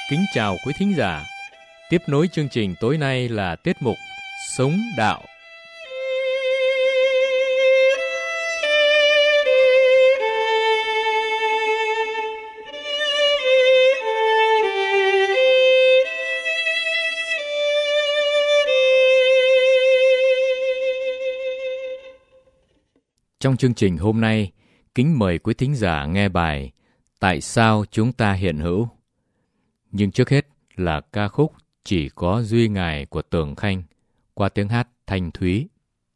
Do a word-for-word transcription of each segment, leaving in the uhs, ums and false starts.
Kính chào quý thính giả. Tiếp nối chương trình tối nay là tiết mục Sống Đạo. Trong chương trình hôm nay, kính mời quý thính giả nghe bài Tại sao chúng ta hiện hữu? Nhưng trước hết là ca khúc Chỉ có duy Ngài của Tường Khanh qua tiếng hát thanh thúy.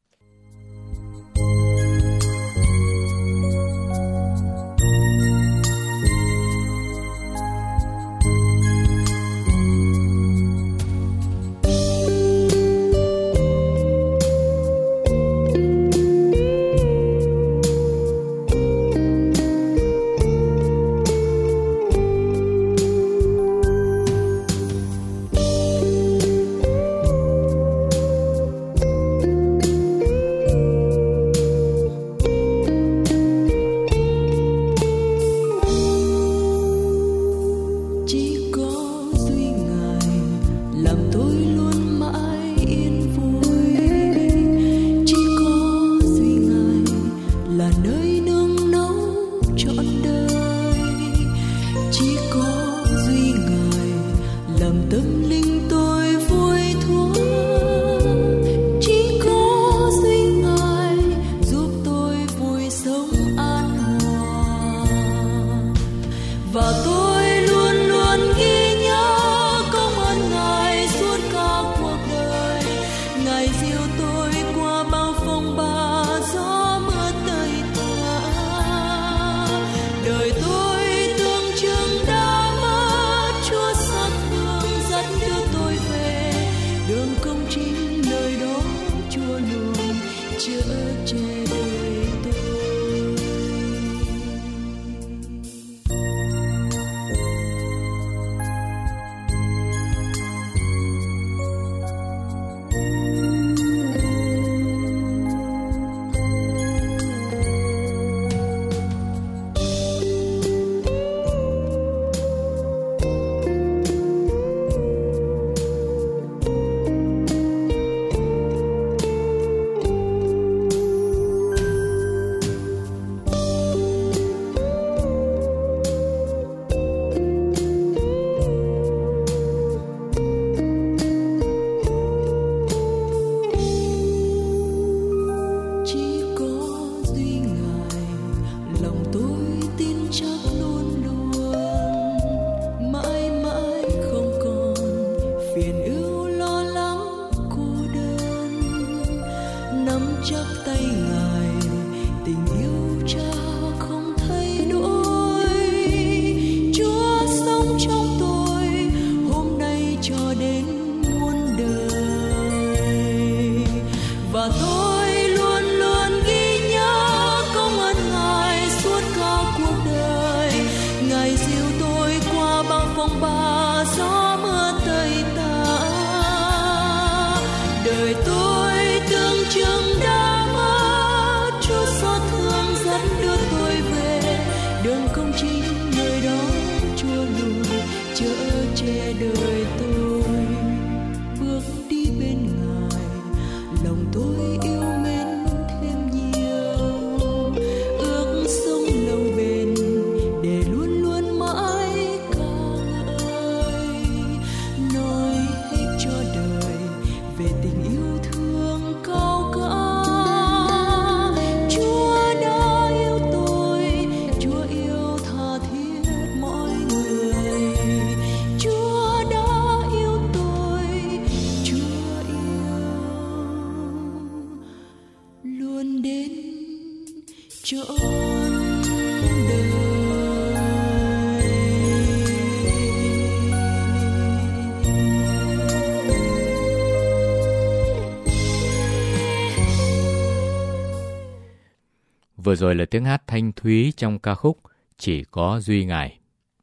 Vừa rồi là tiếng hát thanh thúy trong ca khúc Chỉ có duy Ngài.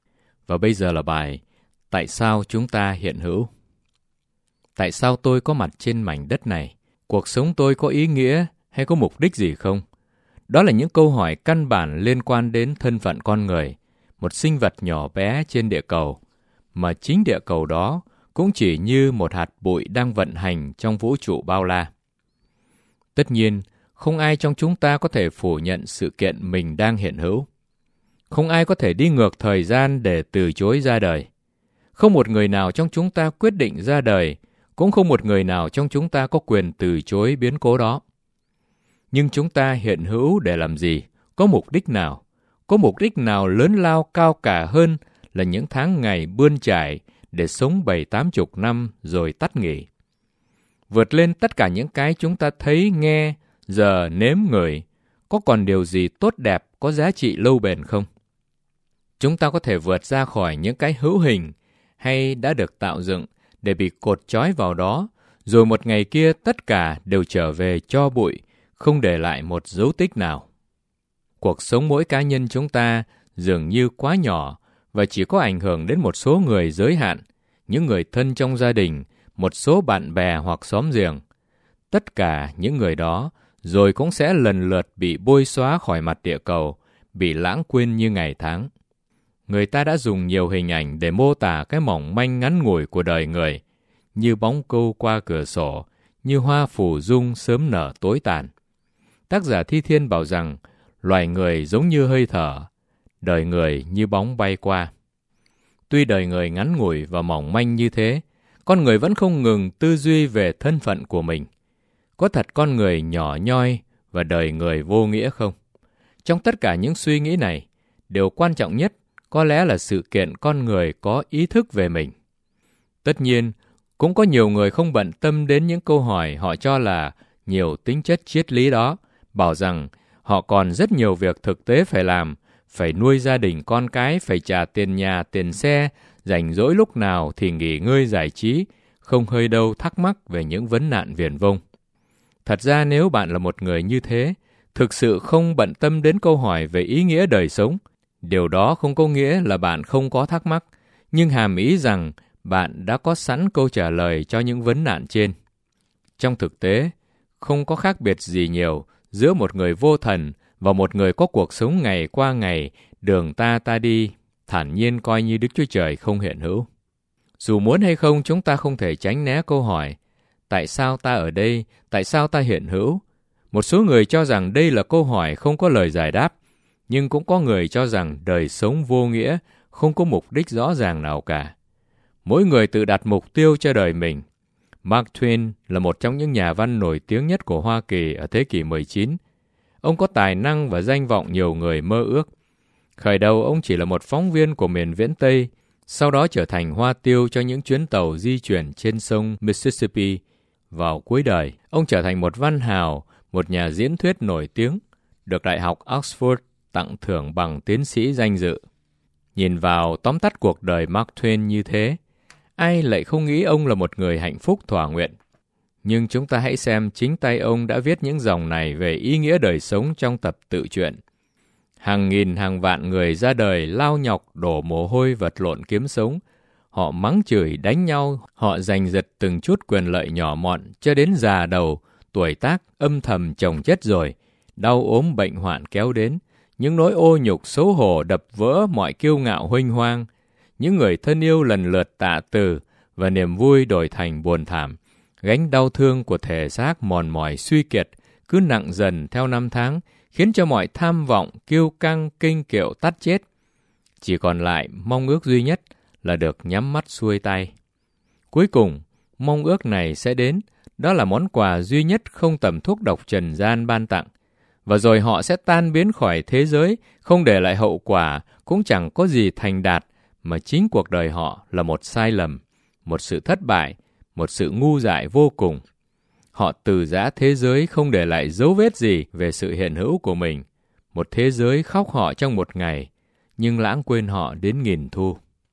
Và bây giờ là bài Tại sao chúng ta hiện hữu? Tại sao tôi có mặt trên mảnh đất này? Cuộc sống tôi có ý nghĩa hay có mục đích gì không? Đó là những câu hỏi căn bản liên quan đến thân phận con người, một sinh vật nhỏ bé trên địa cầu, mà chính địa cầu đó cũng chỉ như một hạt bụi đang vận hành trong vũ trụ bao la. Tất nhiên, không ai trong chúng ta có thể phủ nhận sự kiện mình đang hiện hữu. Không ai có thể đi ngược thời gian để từ chối ra đời. Không một người nào trong chúng ta quyết định ra đời, cũng không một người nào trong chúng ta có quyền từ chối biến cố đó. Nhưng chúng ta hiện hữu để làm gì? Có mục đích nào? Có mục đích nào lớn lao cao cả hơn là những tháng ngày bươn trải để sống bảy tám chục năm rồi tắt nghỉ? Vượt lên tất cả những cái chúng ta thấy, nghe, giờ nếm ngửi, có còn điều gì tốt đẹp, có giá trị lâu bền không? Chúng ta có thể vượt ra khỏi những cái hữu hình hay đã được tạo dựng để bị cột trói vào đó, rồi một ngày kia tất cả đều trở về tro bụi, không để lại một dấu tích nào. Cuộc sống mỗi cá nhân chúng ta dường như quá nhỏ và chỉ có ảnh hưởng đến một số người giới hạn, những người thân trong gia đình, một số bạn bè hoặc xóm giềng. Tất cả những người đó rồi cũng sẽ lần lượt bị bôi xóa khỏi mặt địa cầu, bị lãng quên như ngày tháng. Người ta đã dùng nhiều hình ảnh để mô tả cái mỏng manh ngắn ngủi của đời người, như bóng câu qua cửa sổ, như hoa phù dung sớm nở tối tàn. Tác giả Thi Thiên bảo rằng, loài người giống như hơi thở, đời người như bóng bay qua. Tuy đời người ngắn ngủi và mỏng manh như thế, con người vẫn không ngừng tư duy về thân phận của mình. Có thật con người nhỏ nhoi và đời người vô nghĩa không? Trong tất cả những suy nghĩ này, điều quan trọng nhất có lẽ là sự kiện con người có ý thức về mình. Tất nhiên, cũng có nhiều người không bận tâm đến những câu hỏi họ cho là nhiều tính chất triết lý đó, bảo rằng họ còn rất nhiều việc thực tế phải làm, phải nuôi gia đình con cái, phải trả tiền nhà, tiền xe, rảnh rỗi lúc nào thì nghỉ ngơi giải trí, không hơi đâu thắc mắc về những vấn nạn viển vông. Thật ra nếu bạn là một người như thế, thực sự không bận tâm đến câu hỏi về ý nghĩa đời sống, điều đó không có nghĩa là bạn không có thắc mắc, nhưng hàm ý rằng bạn đã có sẵn câu trả lời cho những vấn nạn trên. Trong thực tế, không có khác biệt gì nhiều giữa một người vô thần và một người có cuộc sống ngày qua ngày, đường ta ta đi, thản nhiên coi như Đức Chúa Trời không hiện hữu. Dù muốn hay không, chúng ta không thể tránh né câu hỏi, tại sao ta ở đây, tại sao ta hiện hữu? Một số người cho rằng đây là câu hỏi không có lời giải đáp, nhưng cũng có người cho rằng đời sống vô nghĩa, không có mục đích rõ ràng nào cả. Mỗi người tự đặt mục tiêu cho đời mình. Mark Twain là một trong những nhà văn nổi tiếng nhất của Hoa Kỳ ở thế kỷ mười chín. Ông có tài năng và danh vọng nhiều người mơ ước. Khởi đầu ông chỉ là một phóng viên của miền viễn Tây, sau đó trở thành hoa tiêu cho những chuyến tàu di chuyển trên sông Mississippi. Vào cuối đời, ông trở thành một văn hào, một nhà diễn thuyết nổi tiếng, được Đại học Oxford tặng thưởng bằng tiến sĩ danh dự. Nhìn vào tóm tắt cuộc đời Mark Twain như thế, ai lại không nghĩ ông là một người hạnh phúc thỏa nguyện. Nhưng chúng ta hãy xem chính tay ông đã viết những dòng này về ý nghĩa đời sống trong tập tự truyện. Hàng nghìn hàng vạn người ra đời lao nhọc, đổ mồ hôi vật lộn kiếm sống. Họ mắng chửi, đánh nhau, họ giành giật từng chút quyền lợi nhỏ mọn cho đến già đầu, tuổi tác âm thầm chồng chất rồi, đau ốm bệnh hoạn kéo đến. Những nỗi ô nhục xấu hổ đập vỡ mọi kiêu ngạo huênh hoang. Những người thân yêu lần lượt tạ từ và niềm vui đổi thành buồn thảm. Gánh đau thương của thể xác mòn mỏi suy kiệt cứ nặng dần theo năm tháng, khiến cho mọi tham vọng, kiêu căng, kinh kiệu tắt chết. Chỉ còn lại mong ước duy nhất là được nhắm mắt xuôi tay. Cuối cùng, mong ước này sẽ đến, đó là món quà duy nhất không tầm thuốc độc trần gian ban tặng. Và rồi họ sẽ tan biến khỏi thế giới, không để lại hậu quả, cũng chẳng có gì thành đạt, mà chính cuộc đời họ là một sai lầm, một sự thất bại, một sự ngu dại vô cùng. Họ từ giã thế giới không để lại dấu vết gì về sự hiện hữu của mình. Một thế giới khóc họ trong một ngày, nhưng lãng quên họ đến nghìn thu.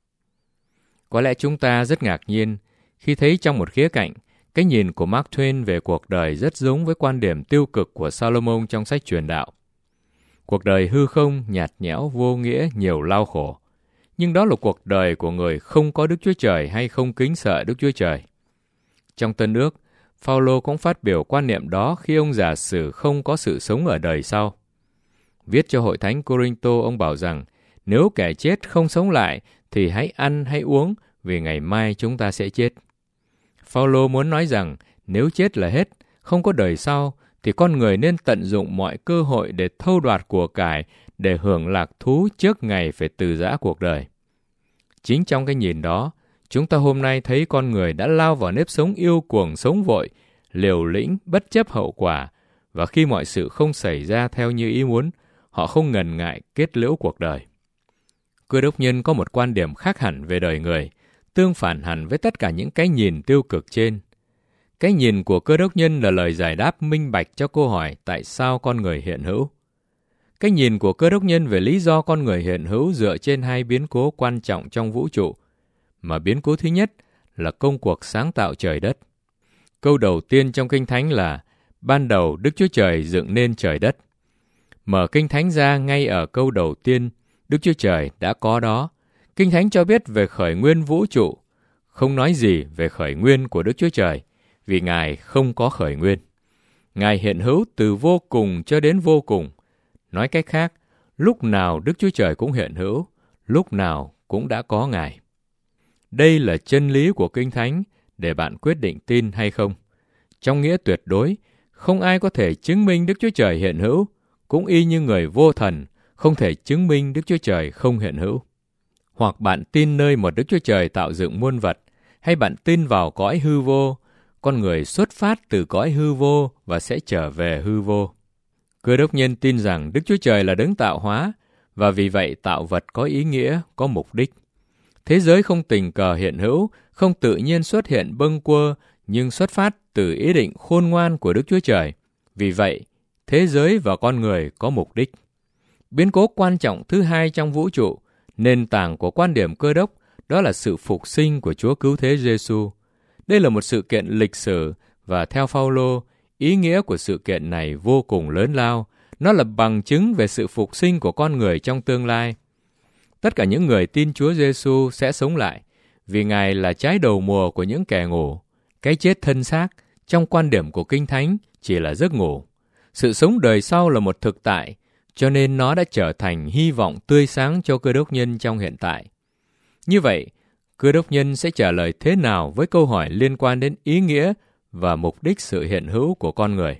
Có lẽ chúng ta rất ngạc nhiên khi thấy trong một khía cạnh, cái nhìn của Mark Twain về cuộc đời rất giống với quan điểm tiêu cực của Solomon trong sách Truyền Đạo. Cuộc đời hư không, nhạt nhẽo, vô nghĩa, nhiều lao khổ. Nhưng đó là cuộc đời của người không có Đức Chúa Trời hay không kính sợ Đức Chúa Trời. Trong Tân Ước, Phao-lô cũng phát biểu quan niệm đó khi ông giả sử không có sự sống ở đời sau. Viết cho hội thánh Cô-rinh-tô, ông bảo rằng, nếu kẻ chết không sống lại, thì hãy ăn, hãy uống, vì ngày mai chúng ta sẽ chết. Phao-lô muốn nói rằng nếu chết là hết, không có đời sau, thì con người nên tận dụng mọi cơ hội để thâu đoạt của cải, để hưởng lạc thú trước ngày phải từ giã cuộc đời. Chính trong cái nhìn đó, chúng ta hôm nay thấy con người đã lao vào nếp sống yêu cuồng sống vội, liều lĩnh, bất chấp hậu quả, và khi mọi sự không xảy ra theo như ý muốn, họ không ngần ngại kết liễu cuộc đời. Cơ đốc nhân có một quan điểm khác hẳn về đời người, tương phản hẳn với tất cả những cái nhìn tiêu cực trên. Cái nhìn của cơ đốc nhân là lời giải đáp minh bạch cho câu hỏi tại sao con người hiện hữu. Cái nhìn của cơ đốc nhân về lý do con người hiện hữu dựa trên hai biến cố quan trọng trong vũ trụ, mà biến cố thứ nhất là công cuộc sáng tạo trời đất. Câu đầu tiên trong Kinh Thánh là ban đầu Đức Chúa Trời dựng nên trời đất. Mở Kinh Thánh ra ngay ở câu đầu tiên, Đức Chúa Trời đã có đó. Kinh Thánh cho biết về khởi nguyên vũ trụ, không nói gì về khởi nguyên của Đức Chúa Trời, vì Ngài không có khởi nguyên. Ngài hiện hữu từ vô cùng cho đến vô cùng. Nói cách khác, lúc nào Đức Chúa Trời cũng hiện hữu, lúc nào cũng đã có Ngài. Đây là chân lý của Kinh Thánh để bạn quyết định tin hay không. Trong nghĩa tuyệt đối, không ai có thể chứng minh Đức Chúa Trời hiện hữu, cũng y như người vô thần không thể chứng minh Đức Chúa Trời không hiện hữu. Hoặc bạn tin nơi một Đức Chúa Trời tạo dựng muôn vật, hay bạn tin vào cõi hư vô, con người xuất phát từ cõi hư vô và sẽ trở về hư vô. Cơ đốc nhân tin rằng Đức Chúa Trời là đấng tạo hóa, và vì vậy tạo vật có ý nghĩa, có mục đích. Thế giới không tình cờ hiện hữu, không tự nhiên xuất hiện bâng quơ, nhưng xuất phát từ ý định khôn ngoan của Đức Chúa Trời. Vì vậy, thế giới và con người có mục đích. Biến cố quan trọng thứ hai trong vũ trụ, nền tảng của quan điểm Cơ đốc, đó là sự phục sinh của Chúa Cứu Thế Giêsu. Đây là một sự kiện lịch sử, và theo Phao-lô, ý nghĩa của sự kiện này vô cùng lớn lao. Nó là bằng chứng về sự phục sinh của con người trong tương lai. Tất cả những người tin Chúa Giêsu sẽ sống lại, vì Ngài là trái đầu mùa của những kẻ ngủ. Cái chết thân xác, trong quan điểm của Kinh Thánh, chỉ là giấc ngủ. Sự sống đời sau là một thực tại, cho nên nó đã trở thành hy vọng tươi sáng cho cơ đốc nhân trong hiện tại. Như vậy, cơ đốc nhân sẽ trả lời thế nào với câu hỏi liên quan đến ý nghĩa và mục đích sự hiện hữu của con người?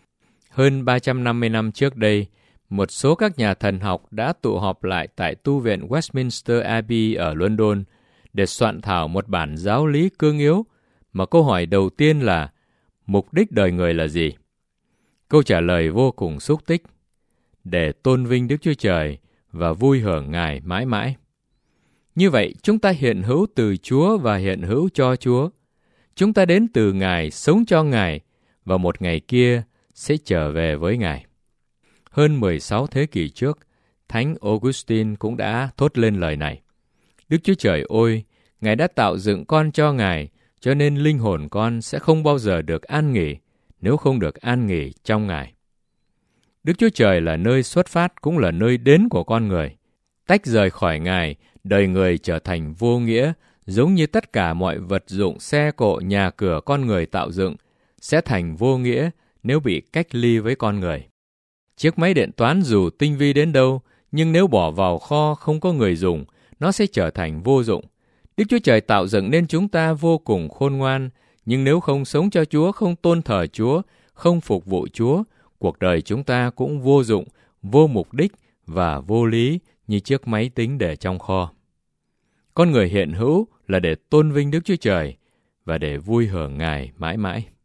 Hơn ba trăm năm mươi năm trước đây, một số các nhà thần học đã tụ họp lại tại tu viện Westminster Abbey ở London để soạn thảo một bản giáo lý cương yếu, mà câu hỏi đầu tiên là mục đích đời người là gì? Câu trả lời vô cùng xúc tích: để tôn vinh Đức Chúa Trời và vui hưởng Ngài mãi mãi. Như vậy, chúng ta hiện hữu từ Chúa và hiện hữu cho Chúa. Chúng ta đến từ Ngài, sống cho Ngài, và một ngày kia sẽ trở về với Ngài. Hơn mười sáu thế kỷ trước, Thánh Augustine cũng đã thốt lên lời này: Đức Chúa Trời ôi, Ngài đã tạo dựng con cho Ngài, cho nên linh hồn con sẽ không bao giờ được an nghỉ, nếu không được an nghỉ trong Ngài. Đức Chúa Trời là nơi xuất phát, cũng là nơi đến của con người. Tách rời khỏi Ngài, đời người trở thành vô nghĩa, giống như tất cả mọi vật dụng, xe cộ, nhà cửa con người tạo dựng, sẽ thành vô nghĩa nếu bị cách ly với con người. Chiếc máy điện toán dù tinh vi đến đâu, nhưng nếu bỏ vào kho không có người dùng, nó sẽ trở thành vô dụng. Đức Chúa Trời tạo dựng nên chúng ta vô cùng khôn ngoan, nhưng nếu không sống cho Chúa, không tôn thờ Chúa, không phục vụ Chúa, cuộc đời chúng ta cũng vô dụng, vô mục đích và vô lý như chiếc máy tính để trong kho. Con người hiện hữu là để tôn vinh Đức Chúa Trời và để vui hưởng Ngài mãi mãi.